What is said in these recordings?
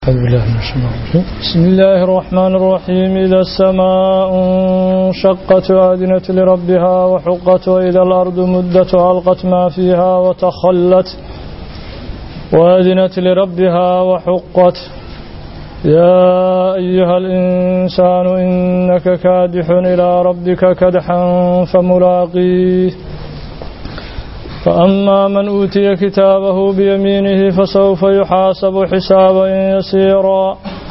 بسم الله الرحمن الرحيم إذا السماء انشقت وأذنت لربها وحقت وإذا الأرض مدت وألقت ما فيها وتخلت وأذنت لربها وحقت يا أيها الإنسان إنك كادح إلى ربك كدحا فملاقيه فأما من أوتي كتابه بيمينه فسوف يحاسب حسابا يسيرا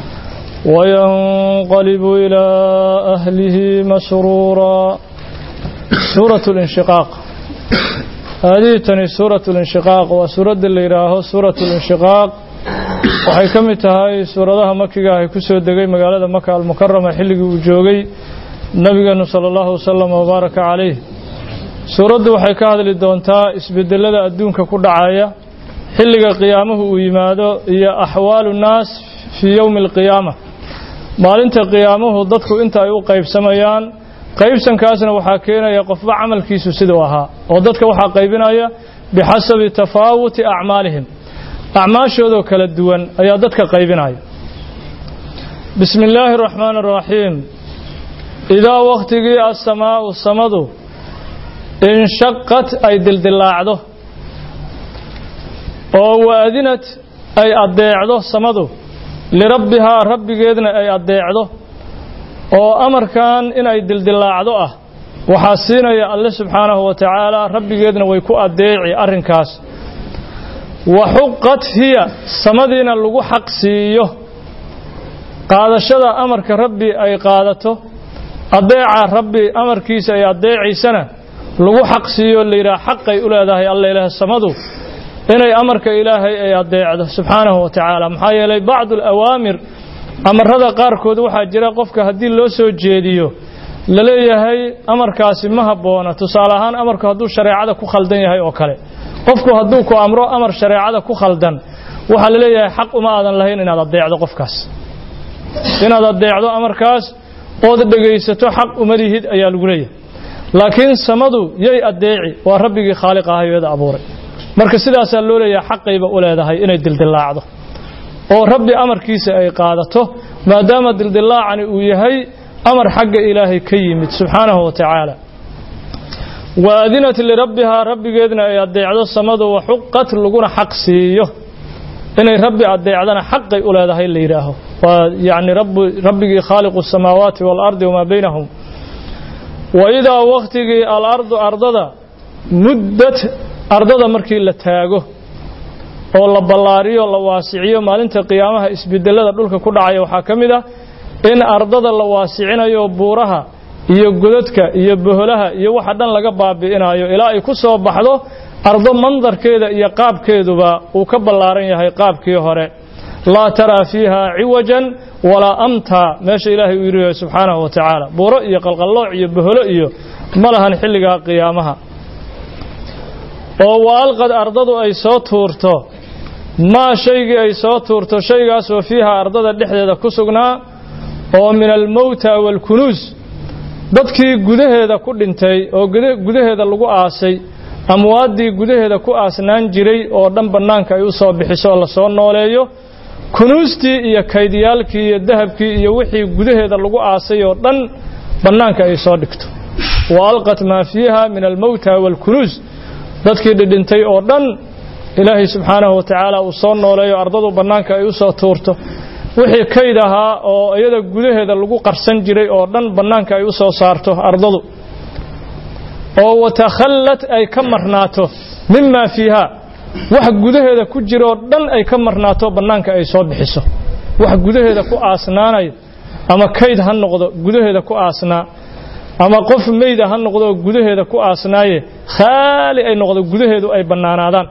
وينقلب إلى أهله مسرورا. سورة الانشقاق هذه تني سورة الانشقاق وسورة اللي راه سورة الانشقاق waxay kamid tahay suuradaha makiga ay ku soo degay magaalada Makka al-Mukarrama xilligii uu joogay nabigeena sallallahu alayhi wasallam wa baraka alayhi. suuraddu waxay ka hadli doontaa isbedelada adduunka ku dhacaya xilliga qiyaamahu uu yimaado iyo ahwaalu naas fi yawm al-qiyaamah. maalinta qiyaamahu dadku inta ay u qaybsamayaan qaybsankaasna waxa keenaya qofba amalkiisu sidoo ahaa oo dadka waxa qaybinaya bihasabi tafaawuti a'maalihim أعماشهذو كلا دوان أيادتك قيبناي. بسم الله الرحمن الرحيم. إذا وقت جاء السماء والسمد انشقت أي دلدلاعده أو أذنت أي أضيعده السمد لربها رب جدنا أي أضيعده أو أمر كان إن أي دلدلاعده وحاسين يا الله سبحانه وتعالى رب جدنا ويكو أضيعي أرنكاس وحقت هي سمدنا لغو حق سيو قادشدا أمرك ربي أي قادته أضيع ربي أمر كيس أي أضيعي سنة لغو حق سيو اللي را حق يقول هذا الله إله السمدو إن أمرك إلهي أي أضيع سبحانه وتعالى محايا لي بعض الأوامر أمر هذا قاركود وحا جرى قفك هدي لو سو جيديو لليه هي أمر كاسي مهبونا تصالحان أمرك هدو شريعة كو خلدين هاي أوكالي qofku hadduu ku amro amar shariicada ku khaldan waxa la leeyahay xaq uma aadan lahayn inaad adeecdo qofkaas inaad adeecdo amarkaas oo dhageysato xaq uma lihid ayaa lagu leeyahay laakiin samadu yay adeeci waa rabbigii khaaliq ahaayada abuuray marka sidaas loo leeyahay xaqayba u leedahay inay dildilaacdo oo rabbi amarkiisa ay qaadato maadaama dildilaacani uu yahay amar xagga ilaahay ka yimid subhanahu wa ta'ala. وأذنت لربها رب جدنا يدعو السماد وحقت لجونا حق سيه إن ربي أدعنا حق أولاد هاي اللي يراه ويعني ربي خالق السماوات والأرض وما بينهم. وإذا وقت الأرض أرضها مدت أرضها مركي لتاجه والله بلاري والله واسعية ما لنت قيامها إسبدل هذا دولك كل عيا وحكم ذا إن أرضها الله واسعين يبورها iyo godadka iyo boholaha iyo waxa dhan laga baabi'inayo ilaa ay ku soo baxdo ardo mandarkeeda iyo qaabkeeduba uu ka ballaaran yahay qaabkii hore la tara fiha iwajan wala amta meesha ilaahay uu yiri subhanahu wa ta'ala buuro iyo qalqallooc iyo boholo iyo malahan xilliga qiyaamaha oo waalqad ardadu ay soo tuurto ma shayga ay soo tuurto shaygaas oo fiha ardada dhexdeeda ku sugnaa oo min al-mawta wal kunuz dadkii gudaheeda ku dhintay oo gudaheeda lagu aasay amwaadii gudaheeda ku aasnaan jiray oo dhan banaanka ay u soo bixiso la soo nooleeyo kunuustii iyo kaydiyaalkii iyo dahabkii iyo wixii gudaheeda lagu aasay oo dhan banaanka ay soo dhigto waalqat ma fiha min al-mawta wal kunuz dadkii dhintay oo dhan ilaahi subhanahu wa ta'ala uu soo nooleeyo ardadu banaanka ay u soo tuurto wixii kaydaha oo iyada gudaheeda lagu qarsan jiray oo dhan banaanka ay u soo saarto ardadu oo watakhallat ay ka marnaato mimma fiha wax gudaheeda ku jiro dhan ay ka marnaato banaanka ay soo bixiso wax gudaheeda ku aasnaanay ama kayd ha noqdo gudaheeda ku aasnaa ama qof meyd ha noqdo gudaheeda ku aasnaaye khaali ay noqdo gudaheedu ay banaanaadaan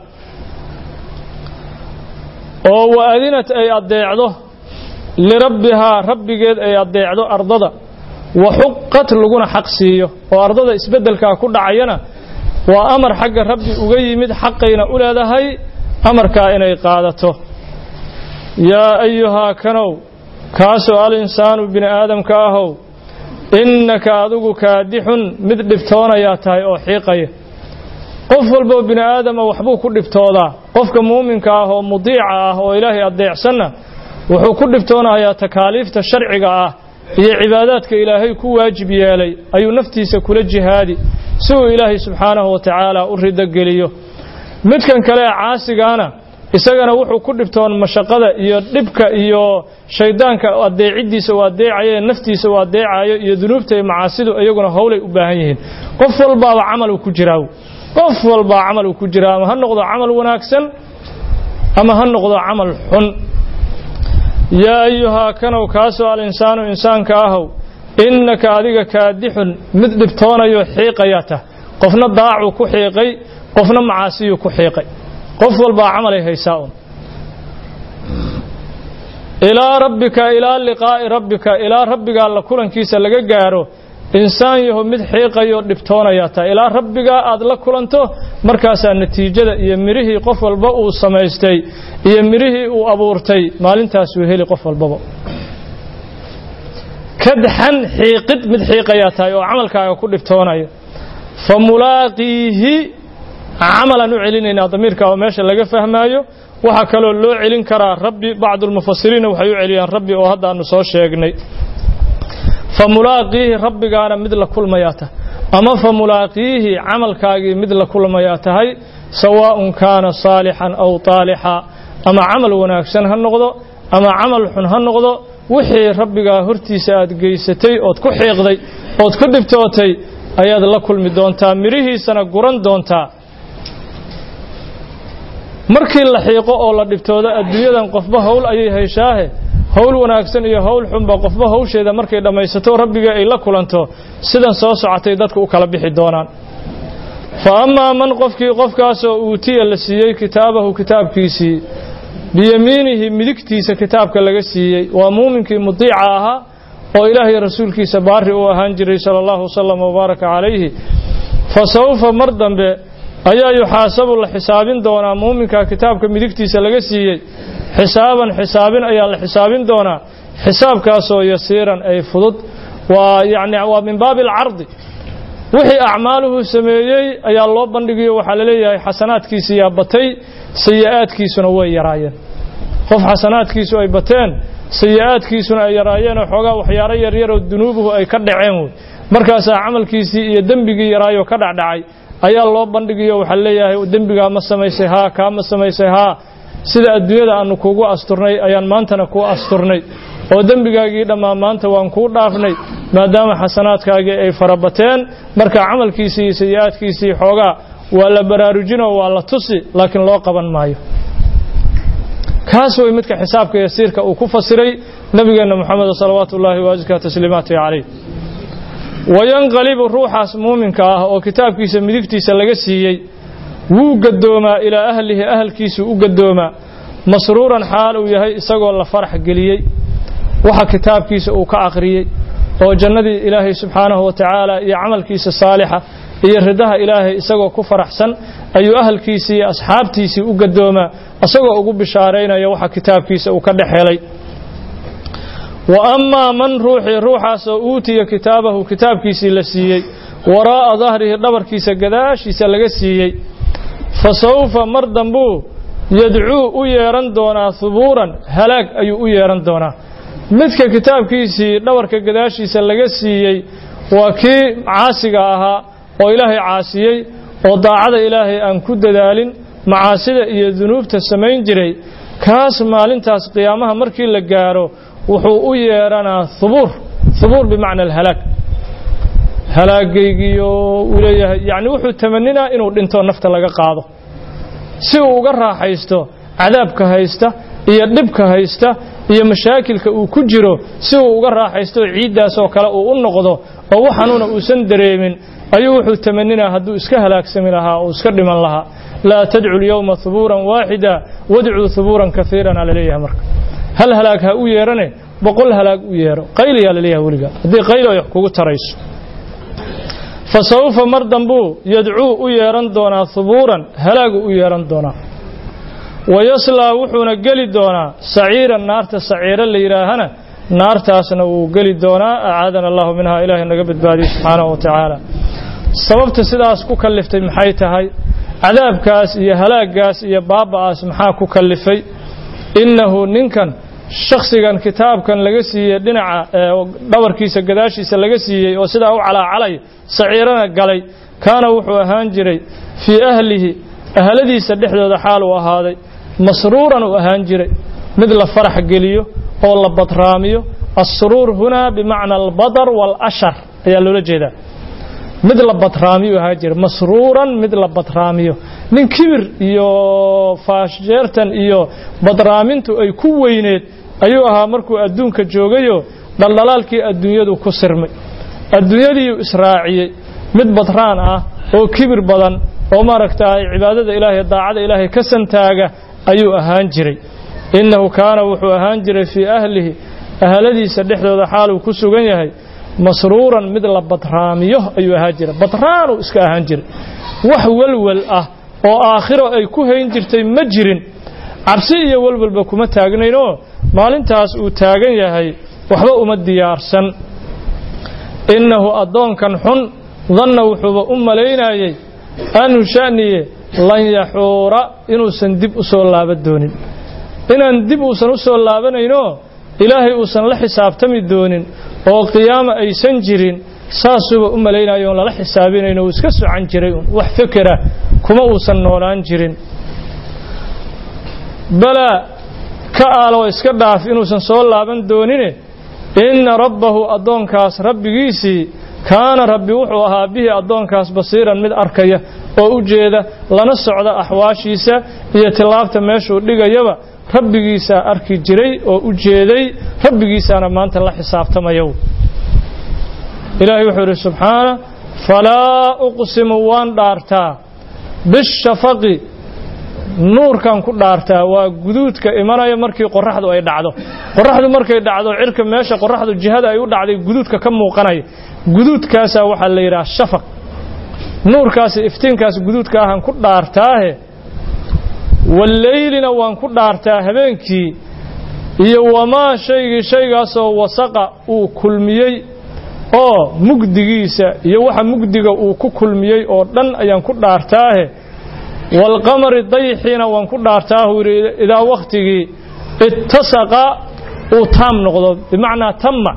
oo waadinat ay adeecdo لربها رب جد أي أضيعه أرضها وحقت لجونا حق سيه وأرضها إسبدل كأكون عينة وأمر حق ربي أجيمد حقنا أولى هاي أمر كائن قادته. يا أيها كنو كاسو الإنسان بن آدم كاهو إنك أذوق كادح مثل فتونا يا تاي أو حقيه قفل بو بن آدم وحبوه كل فتوضا قفك مؤمن كاهو مضيعه وإلهي أضيع سنة wuxuu ku dhibtoonayaa takaaliifta sharciga ah iyo cibaadaadka ilaahay ku waajib yeelay ayuu naftiisa kula jihaadi si uu ilaahay subxaanahu wa tacaala u rido geliyo midkan kale caasigaana isagana wuxuu ku dhibtoon mashaqada iyo dhibka iyo shaydaanka adeecidiisa oo adeecayo naftiisa oo adeecayo iyo dunuubta iyo macaasidu ayaguna hawlay u baahan yihiin qof walba amal ku jiraa qof walba amal ku jiraa ama ha noqdo amal wanaagsan ama ha noqdo amal xun ya ayuha kanu kaaso al insaanu insaanka ahaw innaka adiga kaadixun mid dhibtoonayo xiiqayata qofna daacu ku xiiqay qofna macaasiyo ku xiiqay qof walba amal ay haysaa ila rabbika ila liqaa'i rabbika ila rabbiga la kulankiisa laga gaaro insaan yahay mid xiiqayo dhibtoonaya ta ila rabbiga aad la kulanto markaas natiijada iyo mirihii qof walba uu sameystay iyo mirihii uu abuurtay maalintaas uu heli qof walba kadxan xiiqid mid xiiqaya ta oo amalkaaga ku dhibtoonayo famulaaqihi amalan u celinayna damiirka oo meesha laga fahmaayo waxa kale oo loo celin karaa rabbi bacd al-mufassiriin waxay u celiyaan rabbi oo hadda aanu soo sheegnay famulaaqihi rabbigaana mid la kulmayata ama famulaaqihi amalkaagi mid la kulmayatahay sawaa'un kaana saalihan aw taaliha ama amal wanaagsan ha noqdo ama amal xun ha noqdo wixii rabbiga hortiisa aad geysatay oo ku xiiqday oo ku dhibtootay ayaad la kulmi doontaa mirihiisana guran doontaa markii la xiiqo oo la dhibtoodo adduunyadan qofba hawl ayay hayshaa hawl wanaagsan iyo hawl xun ba qofba hawsheeda markay dhamaysato rabbiga ay la kulanto sidan soo socotay dadku u kala bixi doonaan fa amma man qofkaas oo uutiya la siiyay kitaabahu kitaabkiisii biyamiinihi midigtiisa kitaabka laga siiyay waa muuminkii mutiica ahaa oo ilaahay rasuulkiisa baari u ahaan jiray sallallahu sallam wa baraka calayhi fa sawfa mar dambe ayaa yuxaasabu la xisaabin doonaa muuminka kitaabka midigtiisa laga siiyay xisaabin ayaa la xisaabin doonaa xisaabkaas oo yasiiran ay fudud waa min baabil ardi wixii acmaaluhu sameeyay ayaa loo bandhigiyo waxa la leeyahay xasanaadkiisa yaa batay sayi'aadkiisuna way yaraayeen qof xasanaadkiisu ay bateen sayi'aadkiisuna ay yaraayeen oo xogaa waxyaaro yar yar oo dunuubuhu ay ka dhaceen markaas amalkiisii iyo dambigii yaraayo ka dhacay ayaa loo bandhigiyo waxa la leeyahay dambiga ma samaysay ka ma samaysay sida adduunyada aanu kugu asturnay ayaan maantana ku asturnay oo dambigaagii dhamaan maanta waan ku dhaafnay maadaama xasanaadkaagii ay farabateen marka amalkiisii iyo sayi'aadkiisii xogaa waa la baraarujino waa la tusi laakiin loo qaban maayo kaas way midka xisaabka yasiirka uu ku fasiray nabigeena Muhammad sallallahu alayhi wa sallam tasliimaati alayhi wayanqalibu ruuxaas muuminka ah oo kitaabkiisa midigtiisa laga siiyay wuu gadoomaa ilaa ahlihi ahalkiisu u gadoomaa masruuran xaal uu yahay isagoo la farax geliyay waxa kitaabkiisa uu ka aqriyay oo jannadii ilaahay subxaanahu wa tacaala iyo amalkiisa saalixa iyo ridaha ilaahay isagoo ku faraxsan ayuu ahalkiisa iyo asxaabtiisa u gadoomaa isagoo ugu bishaareynaya waxa kitaabkiisa uu ka dhaxelay wa amma man ruuxaas oo uutiya kitaabahu kitaabkiisa la siiyay waraa dhahrihi dhabarkiisa gadaashiisa laga siiyay fasawfa mar dambu yad'uu u yeeran doonaa thuburan halaag ayuu u yeeran doonaa midka kitaabkiisii dhabarka gadaashiisa laga siiyey waa kii caasiga ahaa oo ilaahay caasiyay oo daacada ilaahay aan ku dadaalin macaasida iyo dunuubta samayn jiray kaas maalintaas qiyaamaha markii la gaaro wuxuu u yeeranaa thubuur bimaana alhalaag halaagaygiyo uu leeyahay yani wuxuu tamanina inuu dhinto nafta laga qaado si uu uga raaxaysto cadaabka haysta iyo dhibka haysta iyo mashaakilka uu ku jiro si uu uga raaxaysto ciidaas oo kale uu u noqdo oo waxanuuna uusan dareemin ayuu wuxuu tamanina hadduu iska halaagsami lahaa oo iska dhiman lahaa la tad'u al-yawma thuburan wahida wad'u thuburan kathiran ala leeyahay marka hal halaag ha u yeerane boqol halaag u yeero qayliya la leeyahay waliga hadii qaylo ay kugu tarayso فسوف مردنبو يدعو يران دونا ثبورا هلاغ يران دونا ويصلى وحونا قلي دونا سعيرا نارتا سعيرا ليراهنا نارتاسنا وقلي دونا أعاذنا الله منها إلهي نقبت بادي سبحانه وتعالى سببت سيداس كلفتي محايتها هاي عذاب كاس يا هلاغ كاس يا بابا اس محا كلفي إنه ننكن shakhsigan kitaabkan laga siiyey dhinaca dhabarkiisa gadaashiisa laga siiyey oo sidaa u calaacalay saciirana galay kaana wuxuu ahaan jiray fii ahlihi ahladiisa dhexdooda xaal uu ahaaday masruuran uu ahaan jiray mid la farax geliyo oo la badraamiyo asruur huna bimacna albadar walashar ayaa loola jeedaa mid la badraamiyo ahaan jiray masruuran mid la badraamiyo nin kibir iyo faasheertan iyo badraamintu ay ku weyneed ayuu ahaa markuu adduunka joogayo dhaldhalaalkii adduunyadu ku sirmay adduunyadii israaciyey mid badraan ah oo kibir badan oo maaragtay cibaadada ilaahay daacada ilaahay ka santaaga ayuu ahaan jiray innahu kaana wuxuu ahaan jiray fii ahlihi ahladiisa dhexdooda xaal uu ku sugan yahay masruuran mid la badraamiyo ayuu ahaan jiray badraanu iska ahaan jiray wax walwal ah oo aakhiro ay ku hayn jirtay ma jirin cabsi iyo walwalba kuma taagnayno maalintaas uu taagan yahay waxba uma diyaarsan innahu adoonkan xun dhanna wuxuuba u malaynayay anu shaniye lan yaxuura inuusan dib u soo laaban doonin inaan dib uusan u soo laabanayno ilaahay uusan la xisaabtami doonin oo qiyaama aysan jirin saasuba u malaynayo on lala xisaabinayno uu iska socan jiray wax fikra kuma uusan noolaan jirin bala ka aalo iska dhaaf inuusan soo laaban doonine inna rabbahu adoonkaas rabbigiisii kaana rabbi wuxuu ahaa bihi adoonkaas basiiran mid arkaya oo u jeeda lana socda axwaashiisa iyo tilaabta meeshuu dhigayaba rabbigiisa arki jiray oo u jeeday rabbigiisana maanta la xisaabtamayo ilaahay wuxuu yiri subhana falaa uqsimu waan dhaartaa bishafaqi nuurkan ku dhaartaa waa guduudka imanaya markii qoraxdu ay dhacdo qoraxdu markay dhacdo cirka meesha qoraxdu jihada ay u dhacday guduudka ka muuqanaya guduudkaas waxa la yiraahdaa shafaq nuurkaas iftiinkaas guduudka ahan ku dhaartaahe walaylina waan ku dhaartaa habeenkii iyo wama shaygaas oo wasaqa uu kulmiyay oo mugdigiisa iyo waxa mugdiga uu ku kulmiyay oo dhan ayaan ku dhaartaahe wal qamari dayhina waan ku dhaartaahu ila waqtigii ittasaqa uu taam noqdo bimaana tamma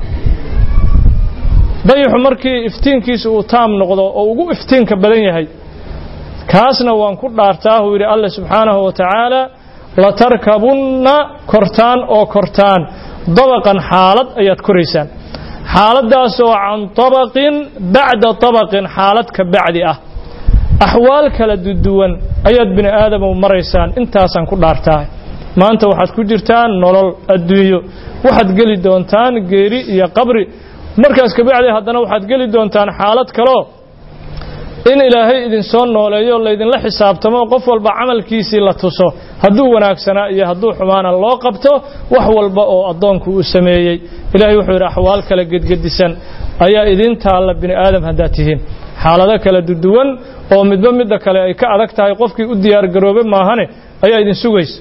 dayhu markii iftiinkiisu uu taam noqdo oo ugu iftiinka badan yahay kaasna waan ku dhaartaahu yiri Allah subhanahu wa ta'ala la tarkabunna kortaan dabaqan xaalad ayaad koraysaan xaaladaas oo aan tabaqin ba'da tabaqin xaalad ka bacdi ah ahwaal kala duwan ayaad bini aadam u maraysaan intaasan ku dhaartaa maanta waxaad ku jirtaan nolol adduunyo waxaad gali doontaan geeri iyo qabri markaas ka bacdi haddana waxaad gali doontaan xaalad kale in ilaahay idin soo nooleeyo la idin la xisaabtamo qof walba amalkiisii la tuso hadduu wanaagsanaa iyo hadduu xumaana loo qabto wax walba oo adoonku uu sameeyay ilaahay wuxuu yiri ahwaal kala gedgedisan ayaa idin taala bini aadam hadaa tihiin xaalado kala duwan oo midba kale ay ka adag tahay qofkii u diyaar garoobay maahane ayaa idin sugaysa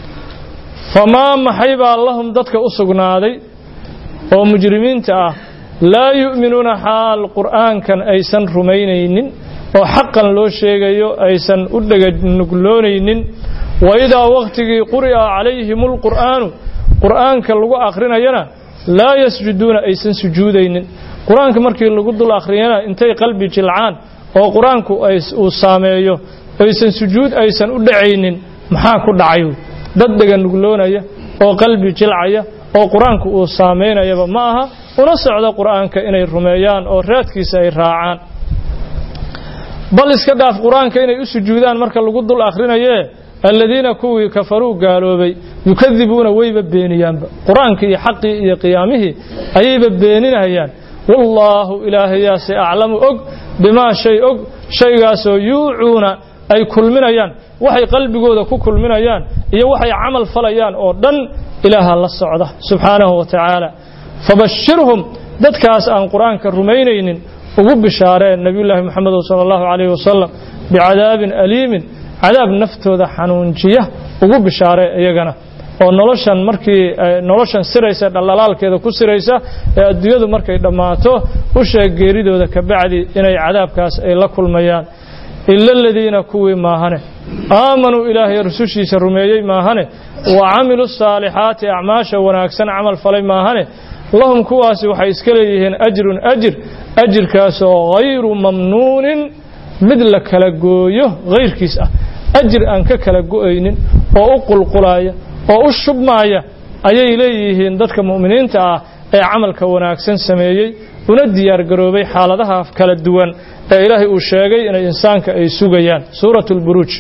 fama mahayba lahum dadka u sugnaaday oo mujrimiinta ah laa yu'minuuna xaal qur'aankan aysan rumaynaynin oo xaqan loo sheegayo aysan u dhagnugloolaynin wa idaa waqtigii quri'a calayhimul qur'aanu qur'aanka lagu akhrinayana laa yasjuduuna aysan sujuudaynin qur'aanka markii lagu dul akhriyana intay qalbi jilcaan oo qur'aanku uu saameeyo aysan sujuud aysan u dhacaynin maxaa ku dhacay dad dhagnugloonaaya oo qalbi jilcaya oo qur'aanku uu saameynayaba ma aha una socda qur'aanka inay rumeeyaan oo raadkiisa ay raacaan bal iska dhaaf qur'aanka inay u sujuudaan marka lagu dul akhrinaye alladina kuwi kafaruu gaaloobay yukadibuuna wayba beeniyaanba qur'aanka iyo xaqii iyo qiyaamihii ayayba beeninayaan wallahu ilaahiyaasi a'lamu og bima shay og shaygaasoo yuucuuna ay kulminayaan waxay qalbigooda ku kulminayaan iyo waxay amal falayaan oo dhan ilaaha la socda subhanahu wa ta'ala fabashirhum dadkaas aan quraanka rumaynaynin ugu bishaareen nabiyullaahi maxamed sallallahu alayhi wasallam bi'adaabin aliimin cadaab naftooda xanuunjiya ugu bishaareen iyagana oo noloshan markii noloshan siraysa dhalalaalkeeda ku siraysa ee adduunyadu markay dhamaato u sheeg geeridooda ka bacdi inay cadaabkaas ay la kulmayaan ila aladiina kuwii maahane aamanuu ilaahay rusushiisa rumeeyey maahane wa camilu saalixaati acmaasha wanaagsan camal falay maahane lahum kuwaasi waxay iska leeyihiin ajrun ajir ajirkaasoo hayru mamnuunin mid la kala gooyo hayrkiis ah ajir aan ka kala go'aynin oo u qulqulaya oo u shubmaaya ayay leeyihiin dadka mu'miniinta ah ee camalka wanaagsan sameeyey una diyaar garoobay xaaladaha kala duwan ee ilaahay uu sheegay inay insaanka ay sugayaan suuratul buruuj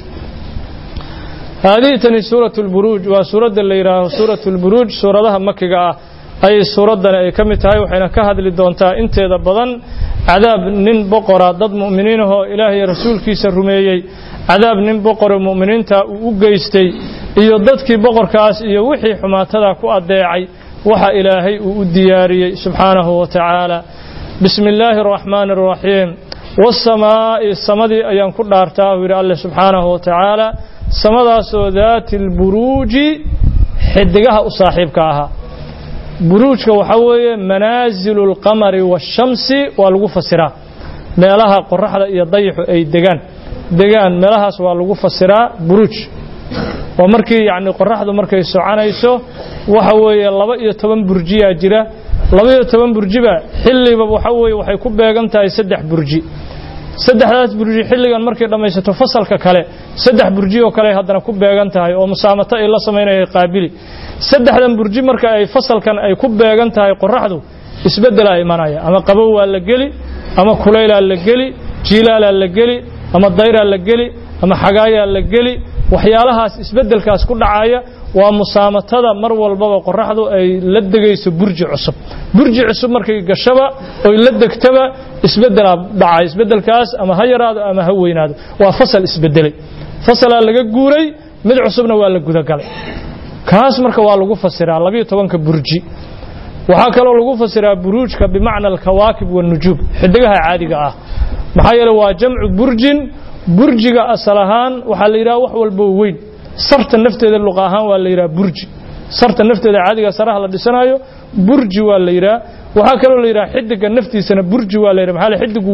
haadiitani suuratul buruuj waa suuradda la yiraahdo suuratul buruuj suuradaha makiga ah ay suuradan ay ka mid tahay waxayna ka hadli doontaa inteeda badan cadaab nin boqora dad mu'miniin ah oo ilaahay rasuulkiisa rumeeyay cadaab nin boqor mu'miniinta uu u geystay iyo dadkii boqorkaas iyo wixii xumaatada ku adeecay waxa ilaahay uu u diyaariyay subhanahu wa ta'ala bismillaahir rahmaanir rahiim was-samaa'i samadii ayaan ku dhaartaa wiir Allah subhanahu wa ta'ala samadaasoo daatil buruuji xidigaha u saaxiibka ahaa buruujka waxa weeye manaazilul qamari wash-shamsi waa lagu fasiraa meelaha qorraxda iyo dayaxu ay degaan meelahaas waa lagu fasiraa buruuj oo markii yaani qorraxdu markay soconayso waxa weeye 12 burjiya jira 12 burjiba xilliba waxa weeye waxay ku beegan tahay 3 burji saddexdaas burji xilligan markay dhamaysato fasalka kale 3 burji oo kale haddana ku beegan tahay oo musaamata ay la sameeyay qaabili saddexdan burji marka ay fasalkan ay ku beegan tahay qorraxdu isbedel ay imanaya ama qabow waa la gali ama kulayl la gali jilaal la gali ama dayra la gali ama xagaaya la gali waxyaalahaas isbedelkaas ku dhacaya waa musaamatada mar walbaba qorraxdu ay la degayso burji cusub markay gashaba oo la degtaba isbedel dhacay isbedelkaas ama ha yaraado ama ha weynaado waa fasal isbedelay fasal laga guuray mid cusubna waa la guda galay kaas marka waa lagu fasiraa 12 burji waxa kale oo lagu fasiraa buruujka bimaana al-kawaakib wan-nujum xidigaha caadiga ah maxaa yeelay waa jamcu burjin burjiga asalahan waxa la yiraahdaa wax walba weyn sarta nafteeda luqa ahaan waa la yiraahdaa burji sarta nafteeda caadiga saraha la dhisanayo burji waa la yiraahdaa waxa kale oo la yiraahdaa xidiga naftiisana burji waa la yiraahdaa maxaa xidigu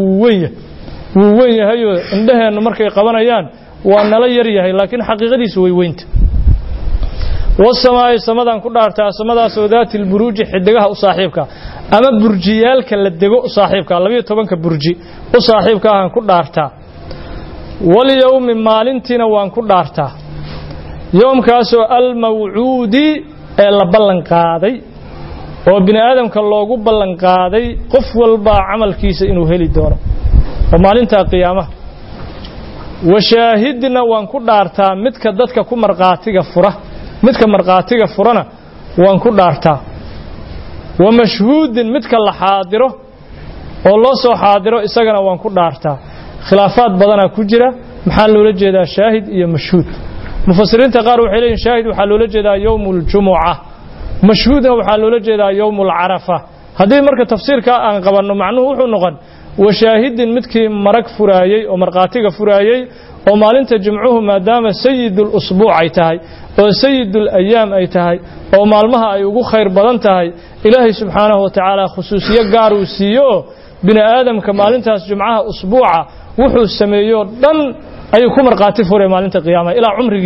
wuu weyn yahay indhaheena markay qabanayaan waa nala yar yahay laakiin xaqiiqadiisu way weynta والسماء سمدان ku dhaartaa samadaas oo daatil buruuj xidigaha u saaxiibka ama burjiyaalka la dego u saaxiibka 12 burji u saaxiibka aan ku dhaartaa wal yawm maalintina waan ku dhaartaa yoomkaas oo al maw'uudi ee la ballan qaaday oo bini aadamka loogu ballan qaaday qof walba amalkiisa inuu heli doono maalinta qiyaamaha washaahidna waan ku dhaartaa midka dadka ku marqaatiga fura midka marqaatiga furana waan ku dhaartaa wa mashhuudin midka la xaadiro oo loo soo xaadiro isagana waan ku dhaartaa khilaafaad badana ku jira maxaa loola jeedaa shaahid iyo mashhuud mufassiriinta qaar waxay leeyihiin shaahid waxa loola jeedaa yawmul jumu'ah mashhuudna waxa loola jeedaa yawmul arafa hadii marka tafsiirka aan qabanno macnuhu wuxuu noqon wa shaahidin midkii marag furaayay oo marqaatiga furaayay oo maalinta jumcuhu maadaama sayyidul usbuuc ay tahay oo sayyidul ayaam ay tahay oo maalmaha ay ugu khayr badan tahay ilaahay subhanahu wa ta'ala khusuusiyo gaar uu siiyo bini aadamka maalintaas jumcaha usbuuca wuxuu sameeyo dhan ay ku marqaati furay maalinta qiyaamaha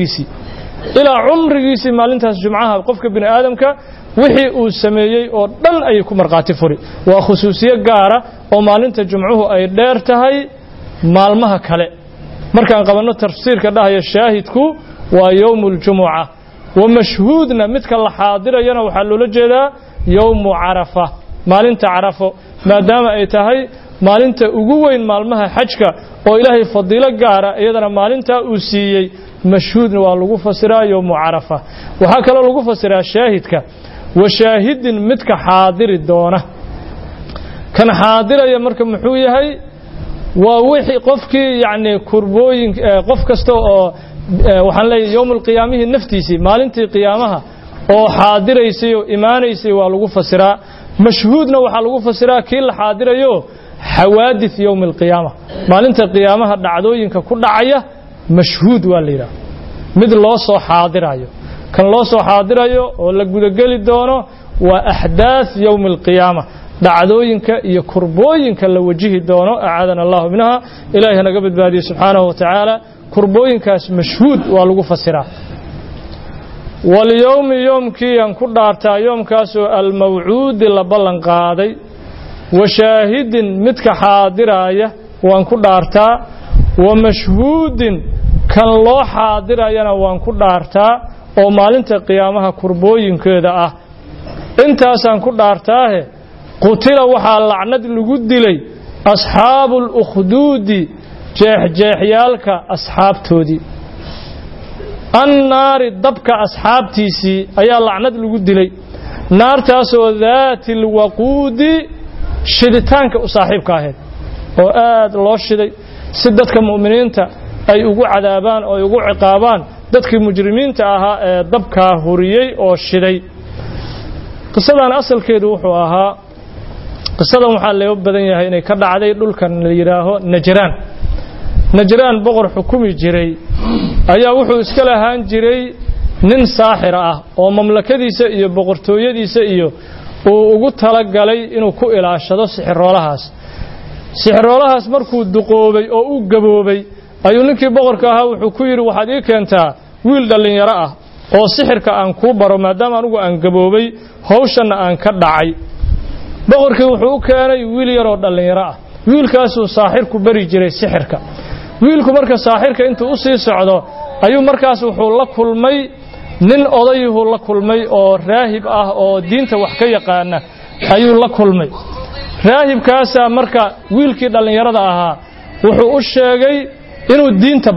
ilaa umrigiisi maalintaas jumcaha qofka bini aadamka wixii uu sameeyay oo dhan ay ku marqaati furay waa khusuusiyo gaara oo maalinta jumcuhu ay dheer tahay maalmaha kale markaan qabanno tafsiirka dhahayo shaahidku waa yawmul jumu'ah wa mashhuudna midka la xaadirayana waxa loola jeedaa yawmu arafa maalinta arafo maadaama ay tahay maalinta ugu weyn maalmaha xajka oo ilaahay fadiilo gaara iyadana maalinta uu siiyay mashhuudna waa lagu fasiraa yawmu arafa waxa kale lagu fasiraa shaahidka wa shaahidin midka xaadiri doona kan xaadiraya marka muxuu yahay waa wixii qofkii yaani kurbooyin qof kasto oo waxaan leeyahay yawmul qiyaamihi naftiisi maalintii qiyaamaha oo xaadiraysay oo iimaanaysay waa lagu fasiraa mashhuudna waxa lagu fasiraa kii la xaadirayo xawaadith yawmul qiyaamah maalinta qiyaamaha dhacdooyinka ku dhacaya mashhuud waa la yiraahdaa mid loo soo xaadirayo kan loo soo xaadirayo oo la gudagali doono waa ahdath yawmul qiyaamah dhacdooyinka iyo kurbooyinka la wajihi doono acaadana Allahu minha ilaahi naga badbaadiyo subhanahu wa ta'ala kurbooyinkaas mashhuud waa lagu fasiraa wal yawmi yawmkii aan ku dhaartaa yawmkaas oo al maw'uud la ballan qaaday wa shaahidin midka xaadiraya waan ku dhaartaa wa mashhuudin kan loo xaadirayana waan ku dhaartaa oo maalinta qiyaamaha kurbooyinkeeda ah intaasaan ku dhaartaahe qutila waxaa lacnad lagu dilay asxaabul ukhduudi jeexjeexyaalka asxaabtoodii annaari dabka asxaabtiisii ayaa lacnad lagu dilay naartaasoo daatil waquudi shiditaanka u saaxiibka ahayd oo aad loo shiday si dadka mu'miniinta ay ugu cadaabaan oo ugu ciqaabaan dadkii mujrimiinta ahaa ee dabka huriyay oo shiday qisadan asalkeedu wuxuu ahaa qisadan waxa loo badan yahay inay ka dhacday dhulkan la yiraahdo Najraan boqor xukumi jiray ayaa wuxuu iska lahaan jiray nin saaxir ah oo mamlakadiisa iyo boqortooyadiisa iyo uu ugu tala galay inuu ku ilaashado sixroolahaas markuu duqoobay oo uu gaboobay ayuu ninkii boqorka ahaa wuxuu ku yiri waxaad ii keentaa wiil dhalinyaro ah oo sixirka aan ku baro maadaama anigu aan gaboobay hawshan aan ka dhacay boqorkii wuxuu u keenay wiil yar oo dhalinyaro ah wiilkaas uu saaxirku bari jiray sixirka wiilku marka saaxirka intuu u sii socdo ayuu markaas wuxuu la kulmay nin odayuhu la kulmay oo raahib ah oo diinta wax ka yaqaan ayuu la kulmay raahibkaas marka wiilkii dhalinyarada ahaa wuxuu u sheegay inuu diinta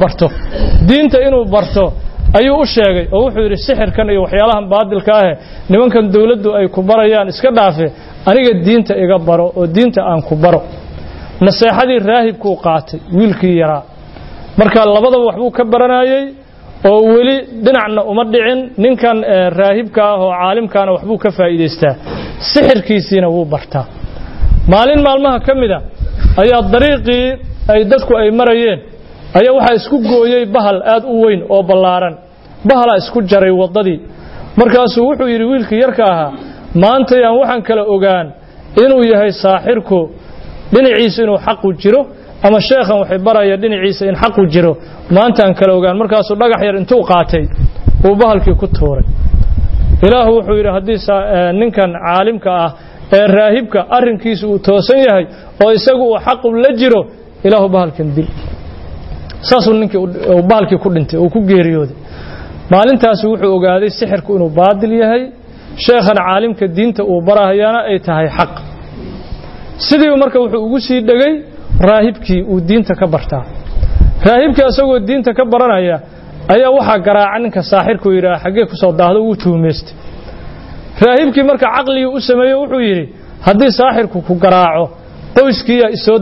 barto ayuu u sheegay oo wuxuu yiri sixirkan iyo waxyaalahan baadilka ah nimankan dawladdu ay ku barayaan iska dhaafe aniga diinta iga baro oo diinta aan ku baro naseexadii raahibku qaatay wiilkii yaraa marka labadaba wax uu ka baranayay oo wali dhinacna uma dhicin ninkan raahibka ah oo caalimkaana wax buu ka faa'iideystaa sixirkiisina wuu bartaa maalin maalmaha kamida ayaa dariiqii ay dadku ay marayeen ayaa waxa isku gooyay bahal aad u weyn oo ballaaran bahala isku jaray wadadii markaasuu wuxuu yiri wiilkii yarka ahaa maanta yaan waxaan kala ogaan inuu yahay saaxirku dhinaciisa inuu xaq u jiro ama sheekhan waxay baraya dhinaciisa in xaq u jiro maanta aan kala ogaan markaasuu dhagax yar intuu qaatay uu bahalkii ku tuuray ilaahu wuxuu yiri hadii ninkan caalimka ah ee raahibka arrinkiisa uu toosan yahay oo isagu uu xaq u la jiro ilaahu bahalkan dil saasuu ninkii uu bahalkii ku dhintay oo ku geeriyooday maalintaas wuxuu ogaaday sixirku inuu baadil yahay sheekhan caalimka diinta uu barahayana ay tahay xaq sidii marka wuxuu ugu sii dhagay raahibkii uu diinta ka bartaa raahibkii asagoo diinta ka baranaya ayaa waxa garaaca ninka saaxirku yiraahdo xagee ku soo daahdo uu tuumeystay raahibkii marka aqliga u sameeyay wuxuu yiri hadii saaxirku ku garaaco qoyskii ayaa isoo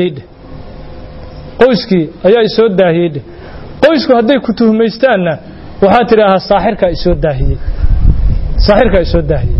daahiyay qoysku haday ku tuhmaystaana waxa tiraaha saaxirka isoo daahiyay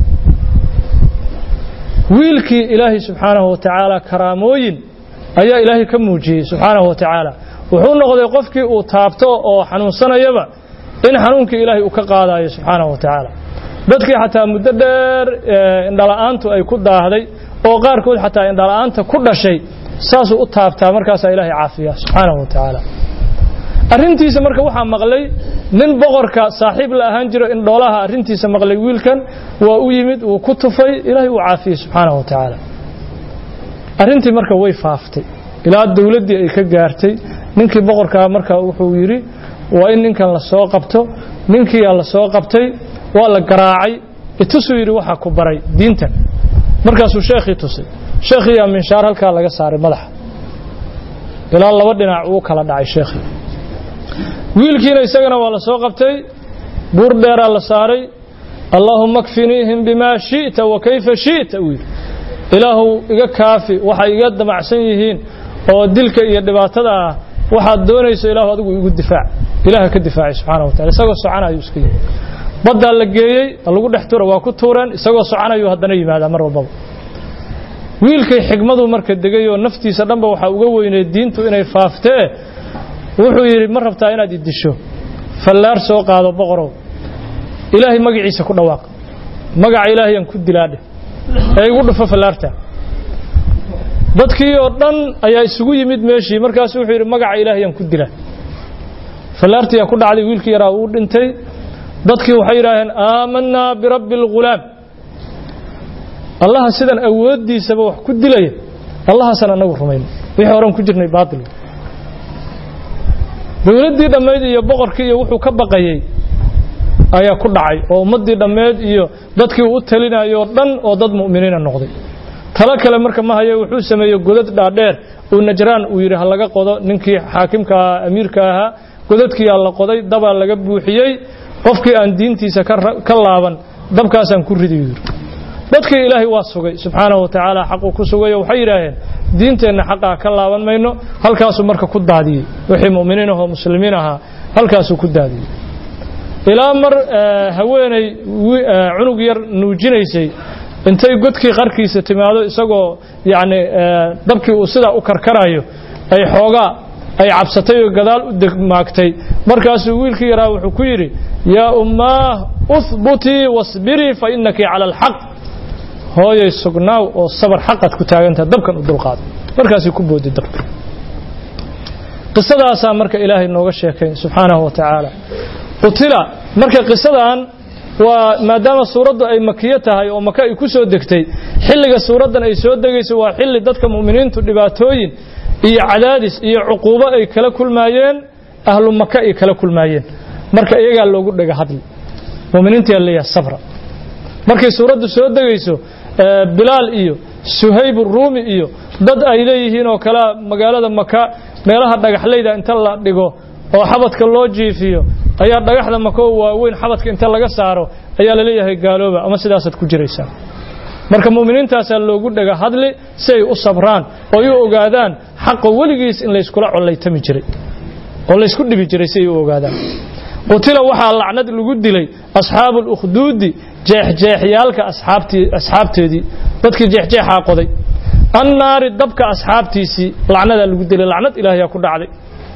wiilkii ilaahi subhanahu wa ta'ala karaamooyin ayaa ilaahi ka muujiyay subhanahu wa ta'ala wuxuu noqday qofkii uu taabto oo xanuunsanayaba in xanuunkii ilaahi uu ka qaadayo subhanahu wa ta'ala dadkii xataa muddo dheer indhala'aantu ay ku daahday oo qaarkood xataa indhala'aanta ku dhashay saasuu u taabtaa markaas ilaahi caafiya subhanahu wa ta'ala arrintiisa marka waxa maqlay nin boqorka saaxiib la ahaan jiro in dhoolaha arrintiisa maqlay wiilkan waa u yimid uu ku tufay ilaahi uu caafiyay subhanahu wa ta'ala arrintii marka way faaftay ilaa dawladii ay ka gaartay ninkii boqorka marka wuxuu yiri waa in ninkan la soo qabto ninkii la soo qabtay waa la garaacay itusuu yiri waxa ku baray diinta markaasuu sheekhi tusay sheekhi min shaar halka laga saaray madaxa ilaa laba dhinac uu kala dhacay sheekhi wiilkiina isagana waa la soo qabtay buur dheer la saaray allahumma kfinihim bima shi'ta wa kayfa shi'ta ilaahu iga kaafi waxa iga damacsan yihiin oo dilka iyo dhibaatada waxa doonayso ilaahu adigu igu difaac ilaaha ka difaacay subhanahu wa ta'ala isagoo soconayo iska yimid badda la geeyay lagu dhex tuuro waa ku tuuran isagoo soconayo haddana yimaada mar walba wiilkay xigmadu marka degayo naftiisa dhanba waxa uga weynay diintu inay faaftee wuxuu yiri ma rabtaa inaad idisho fallaar soo qaado boqorow ilaahi magaciisa ku dhawaaq magaca ilaahi aan ku dilaade ay ugu dhufo fallaarta dadkii oo dhan ayaa isugu yimid meeshii markaas wuxuu yiri magaca Ilaahay aan ku dilaa falaartii ku dhacday wiilkii yaraa uu dhintay dadkii waxay yiraahdeen aamanna bi rabbil ghulaam Allah sidan awoodiisaba wax ku dilay Allah san anagu rumayn wixii horan ku jirnay baadil dawladii dhameed iyo boqorkii iyo wuxuu ka baqayay ayaa ku dhacay oo ummadii dhameed iyo dadkii uu talinayo dhan oo dad muuminiin noqday tala kale marka ma hayo wuxuu sameeyay godad dhaadheer oo Najraan uu yiri ha laga qodo ninkii xaakimka amiirka ahaa godadkii la qoday daba laga buuxiyay qofkii aan diintiisa ka laaban dabkaasaan ku ridiyo dadkii Ilaahay waa sugay subhanahu wa ta'ala xaqu ku sugay waxay yiraahdeen diinteena xaqa ka laaban mayno halkaas marka ku daadiyay wixii muuminiin ah oo muslimiin ah halkaas ku daadiyay ilaa mar haweenay cunug yar nuujinaysay intay godkii qarkiisa timaado isagoo yaani dabkii uu sida u karkarayo ay xoogaa ay cabsatay oo gadaal u degmaagtay markaas wiilkii yaraa wuxuu ku yiri ya umma uthbuti wasbiri fa innaki ala alhaq hooyay sugnaaw oo sabar xaqad ku taaganta dabkan u dulqaad markaas ku boodi dabka qisadaas marka Ilaahay nooga sheekay subhanahu wa ta'ala qutila marka qisadan waa maadaama suuradu ay makiyo tahay oo maka ay ku soo degtay xilliga suuradan ay soo degayso waa xilli dadka muuminiintu dhibaatooyin iyo cadaadis iyo cuquubo ay kala kulmaayeen ahlu maka ay kala kulmaayeen marka iyaga loogu dhaga hadli muuminiinta Ilaahay sabra markay suuradu soo degayso Bilal iyo Suhayb ar-Rumi iyo dad ay leeyihiin oo kala magaalada Maka meelaha dhagaxleyda inta la dhigo oo xabadka loo jiifiyo ayaa dhagaxda Maka waaweyn xabadka inta laga saaro ayaa la leeyahay gaalooba ama sidaas ku jiraysaa marka muuminiintaas loogu dhaga hadli si ay u sabraan oo ay ogaadaan xaq waligiis in la isku colaytami jiray oo la isku dhibi jiray si ay u ogaadaan qutila waxa lacnad lagu dilay ashaabul ukhdud jeexjeexyaalka asxaabteedii dadkii jeexjeexa qoday annaari dabka asxaabtiisi lacnada lagu dilay lacnad Ilaahay ku dhacday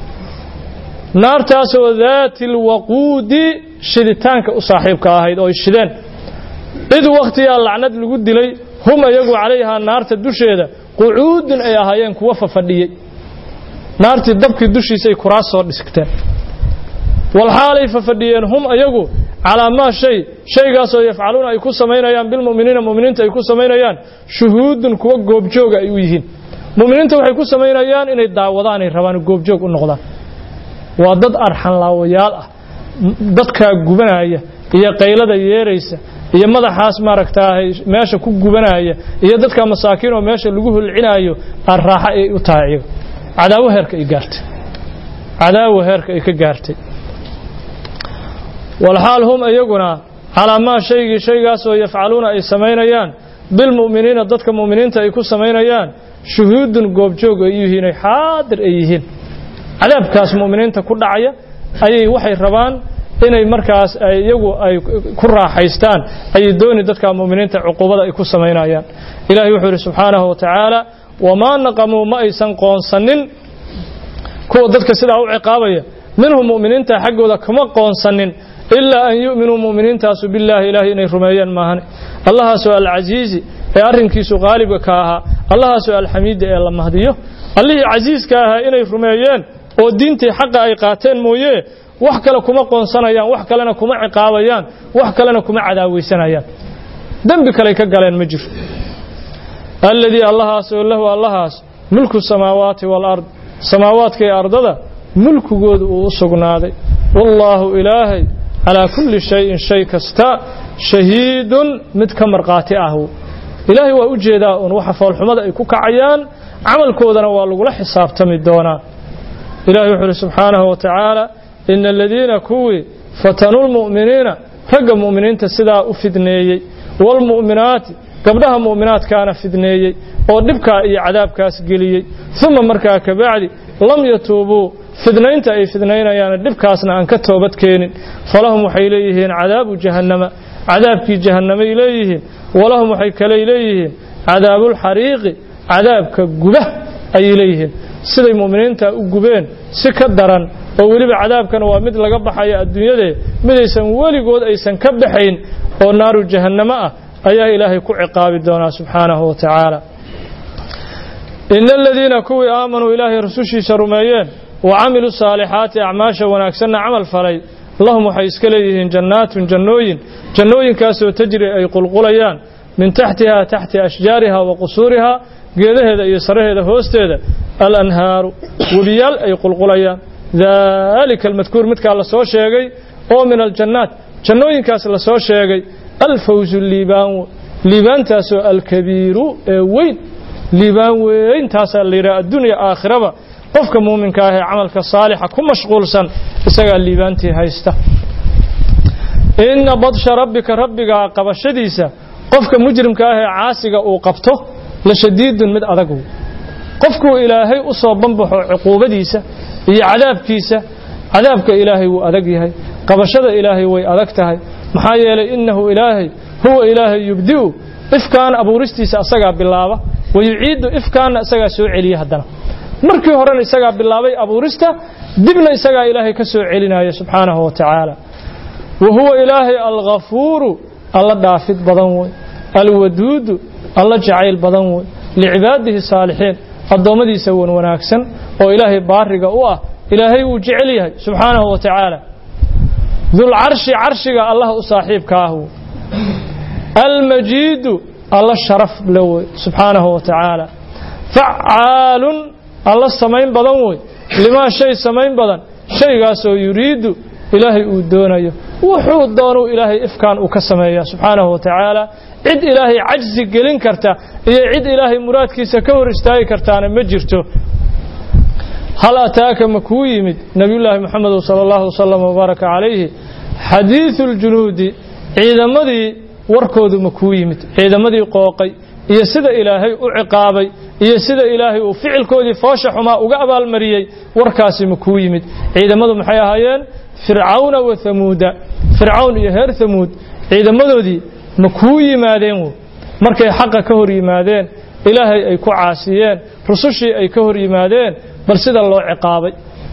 naartaas oo dhaatil waqudi shiditaanka u saaxiibka ahayd oo shideen id waqtiga lacnad lagu dilay hum ayagu calayha naarta dusheeda quudun ay ahaayeen kuwa fafadhiyay naartii dabkii dushiisa ay kuraas soo dhisteen والحالي ففديين هم أيقو على ما شيء قاسوا يفعلون أي كو سمينيان بالمؤمنين مؤمنين أي كو سمينيان شهود كو قوبجوغ أيوهين مؤمنين waxay ku sameeyaan inay daawadaan ay rabaan goobjoog u noqdaan waa dad arxan laawayaal ah dadka gubanaya iyo qaylada yeeraysa iyo madaxaas maaragtay meesha ku gubanaya iyo dadka masaakiin oo meesha lagu hulcinaayo arraaxa ay u tahay cadaawo heerka ay ka gaartay والحال هم أيقنا على ما شيء قاسوا يفعلون أي سمينيان بالمؤمنين ضدك مؤمنين تأيكو سمينيان شهود قوبجوغ أيهين حاضر أيهين عذاب كاس مؤمنين تكون عيا أي وحي ربان إني مركز أيقو أي كرة حيستان أي دوني ضدك مؤمنين تعقوبة أيكو سمينيان إلهي وحر سبحانه وتعالى وما نقموا ما أيسان قونسنين كو ضدك سلعوا عقابية منهم مؤمنين تحقوا ذا كما قونسنين إلا أن يؤمنوا مؤمنين تاسو بالله إلهي إني رميان ماهن الله سؤال العزيز أرنكيسو غالب كاها الله سؤال الحميد إلا مهديه الله عزيز كاها إني رميان ودينتي حق أي قاتين مويه وحكا لكما قنصنيان وحكا لنا كما عقابيان وحكا لنا كما عداوي سنيان دنبك ليك قالين مجر الذي الله سؤال له الله ملك السماوات والأرض سماوات كي أرض ملك قود وصقنادي والله إلهي على كل شيء كستا شهيد متكمر قاطعه إلهي وأجيدا وحفظ الحمد يكون كعيان عمل كودنا والله حساب تمدونا إلهي وحده سبحانه وتعالى إن الذين كوي فتنوا المؤمنين رقم مؤمنين تسدا أفدنيي والمؤمنات قبلها مؤمنات كان فدنيي ودبكا إي عذاب كاس قليي ثم مركا كبعد لم يتوبوا فدنين أي فدنين يعني دبكاسنا أن كتوبت كينين فلهم وحي إليهن عذاب جهنم عذاب في جهنم إليهن ولهم وحي كلي إليهن عذاب الحريق عذاب كقبه أي إليهن سيدي المؤمنين تأقبين سكدرا وولي عذاب كانوا مثل قبح حياة الدنيا دي مثل يسن ولي قود أيسن كبحين ونار جهنم أي إلهي كعقاب الدونا سبحانه وتعالى إن الذين كوي آمنوا إلهي رسوشي شرميين وعملوا الصالحات أعماشا ونكسنا عمل فلي اللهم حيسك ليهن جنات جنوين كاسو تجري أي قلقليان من تحتها تحت أشجارها وقصورها قيده هذا يسره هذا هوست هذا الأنهار وليال أي قلقليان ذلك المذكور متك على سو شيغي أو من الجنات جنوين كاس على سو شيغي الفوز الليبان تاسو الكبير وين ليبان وين تاسو اللي الدنيا آخرة قفك مؤمن كاه عملك الصالح كم مشغول سن إسقى الليبان تي هايسته إن بطش ربك قبشديسة قفك مجرم كاه عاسق أو قبته لشديد مد أدقه قفك إلهي أصاب بنبح عقوبة ديسة هي عذاب كيسة عذابك إلهي وأدقه قبشد إلهي وأدقته محايا إنه إلهي هو إلهي يبدئ إفكان أبو رستيس أسقى بالله ويعيد إفكان أسقى سوء عليه هدنا markii horena isaga bilaabay abuurista dibna isaga ilaahay ka soo celinaya subhanahu wa ta'ala wa huwa ilaahi al-ghafuur alla dhaafid badan way al-wadud alla jacayl badan way liibaadihi saalihiin adoomadiisa wanaagsan oo ilaahay baariga u ah ilaahay uu jecel yahay subhanahu wa ta'ala dhul arshiga allah u saaxiibka ah al-majid alla sharaf law subhanahu wa ta'ala fa'aalun الله سمين بدن وي لما شيء سمين بدن شيء قاسو يريد إلهي ودونه وحو دونه إلهي إفكان وكسمية سبحانه وتعالى عد إلهي عجز قلن كرتا عد إلهي مراد كيسا كور استاي كرتانا مجرته هل أتاك مكوي مد نبي الله محمد صلى الله وسلم وبارك عليه حديث الجنود عيدا مدي وركود مكوي مد عيدا مدي قوقي يسد إلهي وعقابي يسد إلهي وفعل كودي فاشح وما وقعب المريي وركاسي مكوي مد عيدا مدو محيا هايان فرعون وثمود فرعون يهر ثمود عيدا مدو دي مكوي مادين مركي حقا كهري مادين إلهي أي كعاسيين رسوشي أي كهري مادين بل سد الله عقابي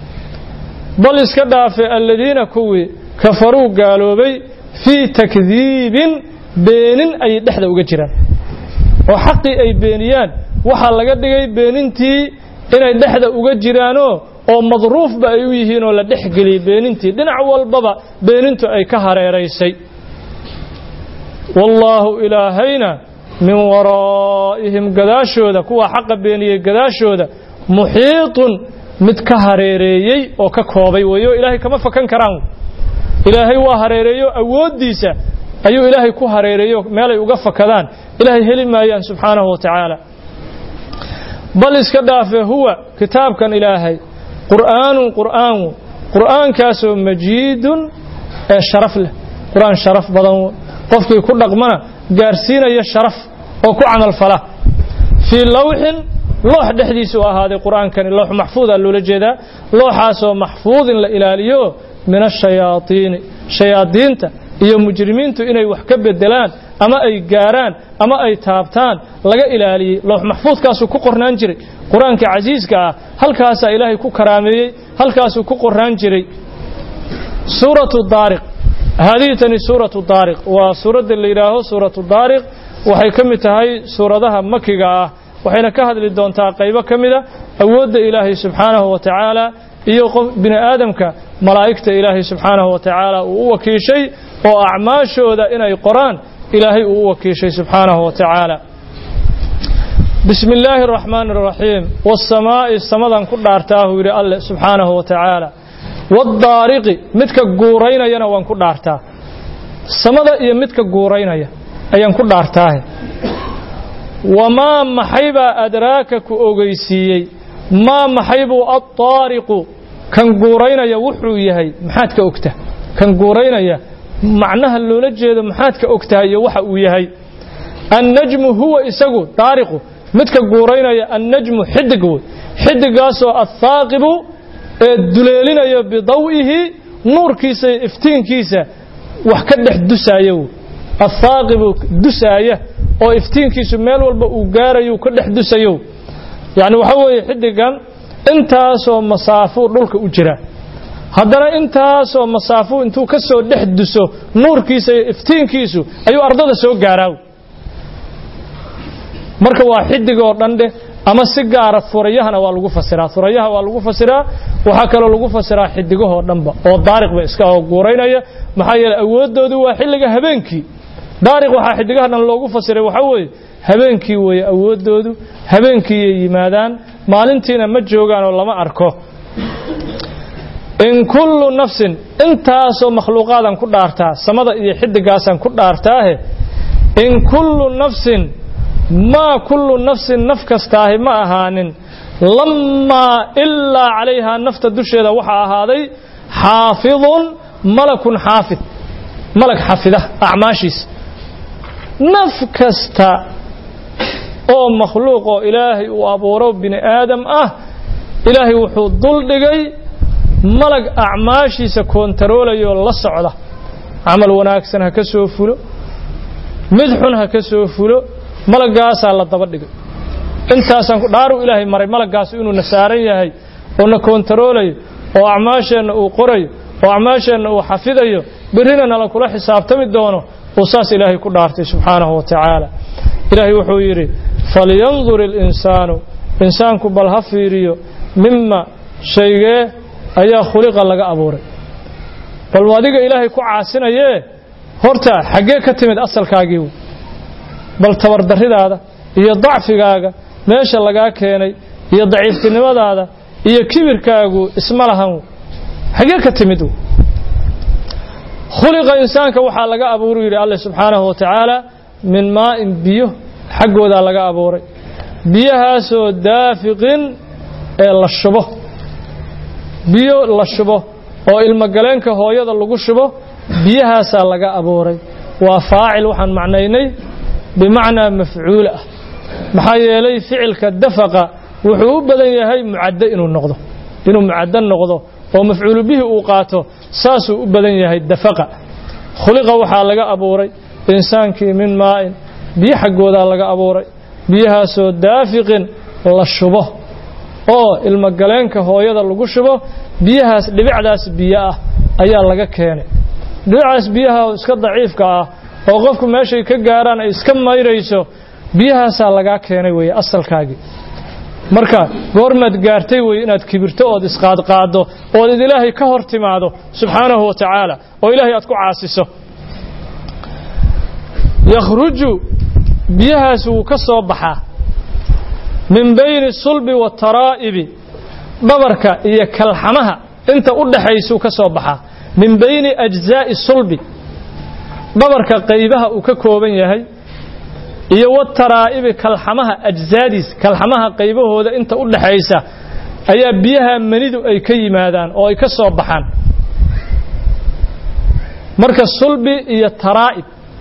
بل اسكدا في الذين كوي كفروا قالوا بي في تكذيب بين أي دحدة وقجران وحقي أي بينيان waxaa laga dhigay beenintii inay dhaxda uga jiraan oo madruuf ba ay u yihiin oo la dhaxgeliyay beenintii dhinac walbaba beenintu ay ka hareereysay wallahu ilaahayna min waraa'ihim gadaashooda kuwa xaq beeniyay gadaashooda muhiitun mid ka hareereeyay oo ka koobay wayo ilaahay kama fakan karaan ilaahay waa hareereeyo awoodiisa ayuu ilaahay ku hareereeyo meel ay uga fakadaan ilaahay heli maayaan subhanahu wa ta'ala بل اسكدافه هو كتاب كان إلهي قرآن كاسو مجيد شرف له قرآن شرف بدن قفك كل رقمنا جارسين يا شرف وكو عمل فلا في لوح دحديث هذا القرآن كان لوح محفوظ اللولجدا لوحاسو محفوظ لإلاليو من الشياطين iyo mujrimiintu inay wax ka bedelaan ama ay gaaraan ama ay taabtaan laga ilaaliyay loox maxfuudkaas ku qornaan jiray quraanka casiiska ah halkaas ilaahay ku karaameeyay halkaas ku qornaan jiray suuratu daariq hadiyatani suuratu daariq waa suurada la yiraahdo suuratu daariq waxay kamid tahay suuradaha makiga ah waxayna ka hadli doontaa qaybo kamida awoodda ilaahay subhanahu wa ta'ala iyo bini aadamka malaa'ikta ilaahay subhanahu wa ta'ala uu wakiishay oo acmaashooda inay qoraan ilaahay uu wakiishay subhanahu wa ta'ala bismillaahir rahmaanir rahiim was-samaa'i samadan ku dhaartaa uu yiri alle subhanahu wa ta'ala wad-daariqi midka guuraynayana waan ku dhaartaa samada iyo midka guuraynaya ayaan ku dhaartaa wama maxayba adraaka ku ogeysiiyay ma maxaybu at-taariqu kan guuraynaya wuxuu yahay maxaad ka ogtaa kan guuraynaya macnaha loola jeedo maxaad ka ogtahay waxa uu yahay an-najmu huwa isagu taariqu midka guuraynaya an-najmu xidigaasoo athaaqibu duleelinayo bidawihi nuurkiisa iftiinkiisa wax ka dhex dusayo athaaqibu dusaya oo iftiinkiisu meel walba uu gaarayo ka dhex dusayo yani waxa weeye xidigan intaasoo masaafo dhulka u jira haddana intaasoo masaafo intuu ka soo dhex duso nuurkiisa iyo iftiinkiisu ayuu ardada soo gaaraa marka waa xidigoo dhan أما سجارة ثريهنا والجوفسرة ثريها والجوفسرة وحكلوا الجوفسرة حدقوه دنبا أو دارق بإسكاه وجورينيا محيل أود دو وحلقة هبنكي دارق وحدقهنا الجوفسرة وحوي هبنكي وأود دو هبنكي يمادان مالنتينا متجوجان ولا ما أركه إن كل نفس أنت سو مخلوقات كل دارتها سماذا يحد جاسا كل دارتاه إن كل نفس ما كل نفس نفكستاه ما أهان لما إلا عليها نفت الدشة وحى هذه حافظ ملك حافظ ملك حافظه أعماشيس نفكستا أو مخلوق إلهي وأبو رب بن آدم إلهي وحود ضل دقي ملك أعماشي سكون ترولي والله صعده عمل وناكسن هكسوفلو مدحن هكسوفلو ملك قاس على الضبط انت دارو إلهي مري ملك قاس إنه نساري هي ونكون ترولي وأعماشن وقري وأعماشن وحفظي برهنا على كل حساب تمد دونه وصاص إلهي كل دارتي سبحانه وتعالى إلهي وحويري فلينظر الإنسان كبال هفيريو مما شيء ayaa khuliqa laga abuuray bal wadiga ilaahay ku caasinayee horta xagee ka timid asalkaagii bal tabardaridaada iyo dacfigaaga meesha laga keenay iyo daciiftinimadaada iyo kibirkaagu isma lahan xagee ka timid khuliqa insaanka waxa laga abuuray yiri Allah subhanahu wa ta'ala min maa'in biyo xagooda laga abuuray biyahaasoo daafiqin ee la shubo biyo la shubo oo ilma galeenka hooyada lagu shubo biyahaasa laga abuuray waa faacil waxaan macnaynay bimaana mafcuul maxaa yeelay ficilka dafaqa wuxuu u badan yahay muadda inuu muaddan noqdo oo mafcuul bihi uu qaato saasuu u badan yahay dafaqa khuliqa waxa laga abuuray insaankii min maa'in biyo xagooda laga abuuray biyahaasoo daafiqin la shubo oo ilma galeenka hooyada lagu shubo biyahaas dhibicdaas biyo ayaa laga keenay dhibicdaas biyaha iska daciifka oo qofku meeshay ka gaaraan ay iska mayrayso biyahaas laga keenay way asalkaagi marka goormad gaartay way inaad kibirto oo isqaad qaado oo ilaahay ka hortimaado subhanahu wa ta'ala oo ilaahay aad ku caasiso yakhruju biyahaas uu ka soo baxaa من بين الصلب والترائب ضبرك إيا كالحمها انت أدحيسو كسوبحا من بين أجزاء الصلب ضبرك قيبها وككوبين يهي إيا والترائب كالحمها أجزاديس كالحمها قيبه هذا انت أدحيسا أيا بيها منيدو أي كي مادان أو أي كسوبحان مركز الصلب إيا الترائب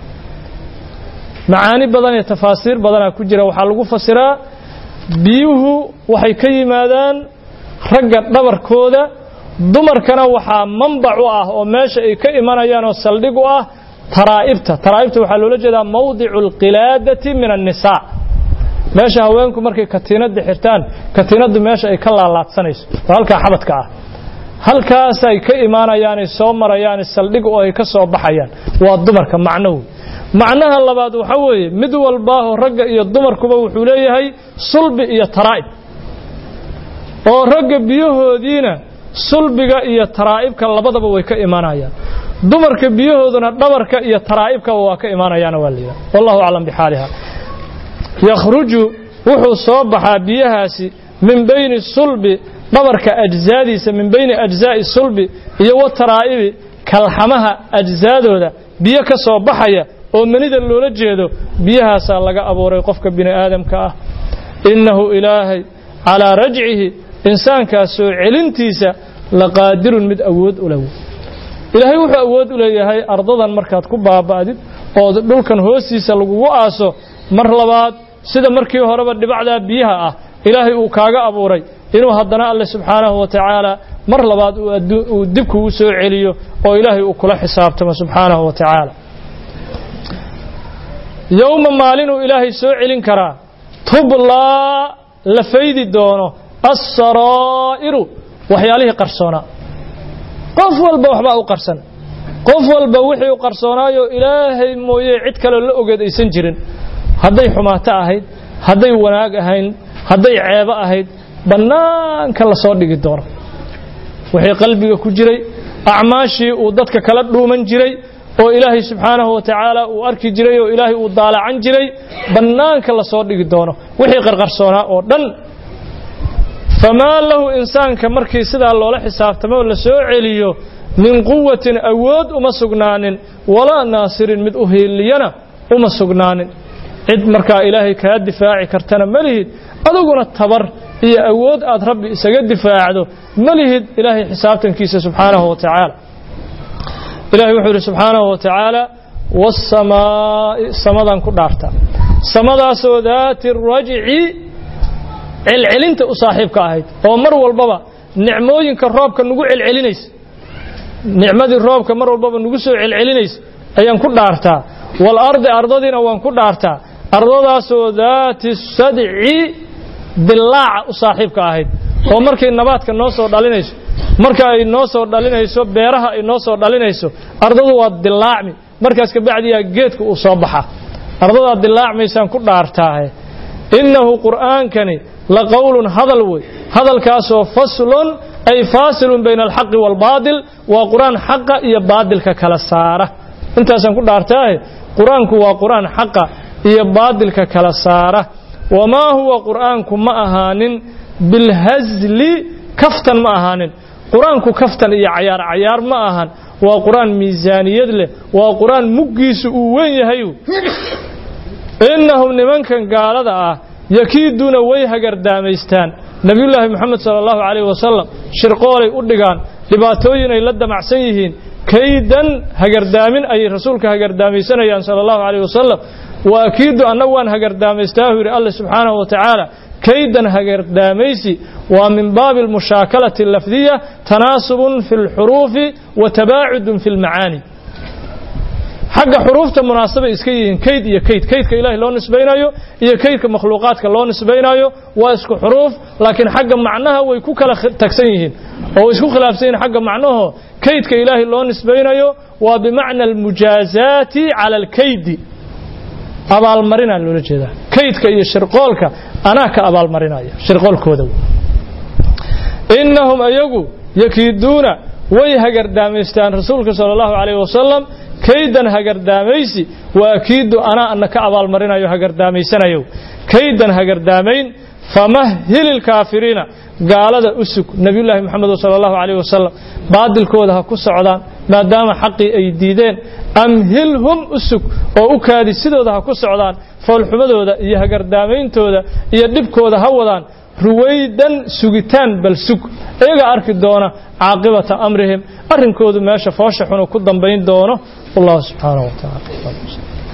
معاني بدن تفاسير بدن كجرا وحلقو فسرا biyuhu waxay ka yimaadaan ragga dhabarkooda dumarkana waxa manbac u ah oo meesha ay ka imanayaan oo saldhig u ah taraa'ibta waxa loo jeedaa mawdi'ul qiladati min an-nisaa meesha haweenku markay katiinada xirtaan katiinadu meesha ay ka laalaadsanayso halka xabadka halkaas ay ka imanayaan ay soo marayaan saldhig oo ay ka soo baxayaan waa dumarka macnahu macnaha labaad waxa weeye mid walba oo ragga iyo dumarkuba wuxuu leeyahay sulbi iyo taraa'ib oo ragga biyahoodiina sulbiga iyo taraa'ibka labadaba way ka imanayaan dumarka biyahooduna dhabarka iyo taraa'ibka waa ka imanayaan waliya wallahu a'lam bihaliha yakhruju wuxuu soo baxaa biyahaasi min bayni sulbi dhabarka ajzaadiisa min bayni ajzaa'i sulbi iyo wa taraa'ibi kalxamaha ajzaadooda biyo ka soo baxaya oo manida loola jeedo biyahaas laga abuuray qofka bini aadamka innahu ilaahi ala raj'ihi insaanka soo celintiisa la qaadirun mid awood u leeyahay ilaahay wuxuu awood u leeyahay ardadan markaad ku baaba'did oo dhulkan hoostiisa lagu aaso mar labaad sida markii horeba dhibacda biyaha ilaahay uu kaaga abuuray inuu haddana Allah subhanahu wa ta'ala mar labaad uu dib ku soo celiyo oo ilaahay uu kula xisaabtamo subhanahu wa ta'ala يوم مالين إلهي سوء كرا تبلا لفيد دونه السرائر وحياله قرصونا قف والبوحبا قرصن قف والبوحي قرصونا يو إلهي موية عدك للأقد يسنجرن هذي حماتا أهين هذي وناق أهين hadday ceebo ahayd bannaanka la soo dhigi doono wixii qalbiga ku jiray acmaashii uu dadka kala dhuuman jiray oo ilaahay subxaanahu wa tacaala uu arki jiray oo ilaahay uu daalacan jiray bannaanka la soo dhigi doono wixii qarqarsoonaa oo dhan famaa lahu insaanka markii sidaa loola xisaabtamo la soo celiyo min quwatin awood uma sugnaanin walaa naasirin mid u hiiliyana uma sugnaanin cid markaa ilaahay kaa difaaci kartana ma lihid adiguna tabar iyo awood aad rabbi isaga difaacdo ma lihid ilaahay xisaabtankiisa subxaanahu wa tacaala ilaahay wuxuu yidhi subxaanahu wa tacaala wasamaa'i samadan ku dhaarta samadaasoo daati rajci celcelinta u saaxiibka ahayd oo mar walbaba nicmooyinka roobka nagu celcelinaysa nicmadii roobka mar walbaba nagu soo celcelinaysa ayaan ku dhaartaa wal ardi ardadiina waan ku dhaartaa ardadaasoo daati sadci dilaaca u saaxiibka ahayd oo markay nabaadka noo soo dhalinayso marka ay noo soo dhalinayso beeraha ay noo soo dhalinayso ardadu waa dilaacmi markaas ka bacdiyaa geedka uu soo baxa ardadaa dilaacmaysaan ku dhaartaahe innahu qur'aankani la qowlun hadal wey hadalkaasoo faslun ay faasilun bayna alxaqi waalbaadil waa qur'aan xaqa iyo baadilka kala saara intaasaan ku dhaartaahe qur'aanku waa qur'aan xaqa iyo baadilka kala saara wamaa huwa qur'aanku ma ahaanin bilhazli kaftan ma ahaanin qur'aanku kaftan iyo cayaar ma ahan waa qur'aan miisaaniyad leh waa qur'aan muggiisu uu weyn yahay innahum nimankan gaalada ah yakiiduuna way hagardaamaystaan nabiyullaahi moxamed sala allahu calayhi wasalam shirqoolay u dhigaan dhibaatooyin ay la damacsan yihiin kaydan hagardaamin ayay rasuulka hagardaamaysanayaan sala allahu calayhi wasalam wa akiidu annagu waan hagardaamaystaahu yidhi alle subxaanahu wa tacaala kaydan hagardaamaysi waa min baabi almushaakalati allafdiya tanaasubun fi lxuruufi wa tabaacudun fi lmacaani xagga xuruufta munaasabay iska yihiin kayd iyo kaydka ilaahay loo nisbaynayo iyo kaydka makhluuqaadka loo nisbaynayo waa isku xuruuf laakiin xagga macnaha way ku kala tagsan yihiin oo way isku khilaafsan yihiin xagga macnaho kaydka ilaahay loo nisbaynayo waa bimacna almujaazaati cala alkaydi abaalmarinaa loola jeedaa kaydka iyo shirqoolka anaa ka abaalmarinaya shirqoolkooda innahum ayagu yakiiduuna way hagardaamaystaan rasuulka sala allahu calayhi wasalam kaydan hagardaamaysi wa akiidu anaa ana ka abaalmarinayo hagardaamaysanayo kaydan hagardaamayn famahhil ilkaafiriina gaalada u sug nabiyullaahi moxamed sala allahu calayhi wasalam baadilkooda ha ku socdaan maadaama xaqii ay diideen amhilhum u sug oo u kaadi sidooda ha ku socdaan foolxumadooda iyo hagardaameyntooda iyo dhibkooda ha wadaan ruwaydan sugitaan bal sug iyaga arki doona caaqibata amrihim arrinkoodu meesha foosha xun ku dambayn doono wallahu subxaanahu wa tacaala